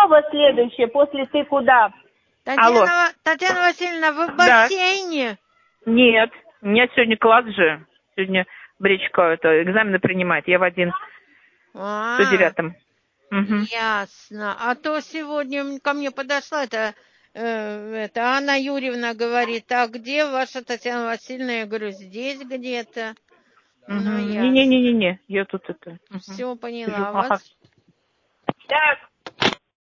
снова следующее, после ты куда? Алло. Татьяна Васильевна, вы в Да. бассейне? Нет, у меня сегодня класс же. Сегодня Бричка экзамены принимает. Я в 109-м. Ясно. А то сегодня ко мне подошла это Анна Юрьевна говорит, а где ваша Татьяна Васильевна? Я говорю, здесь где-то. Ну, ясно. Не-не-не-не, я тут это. Все поняла. Ага. Так.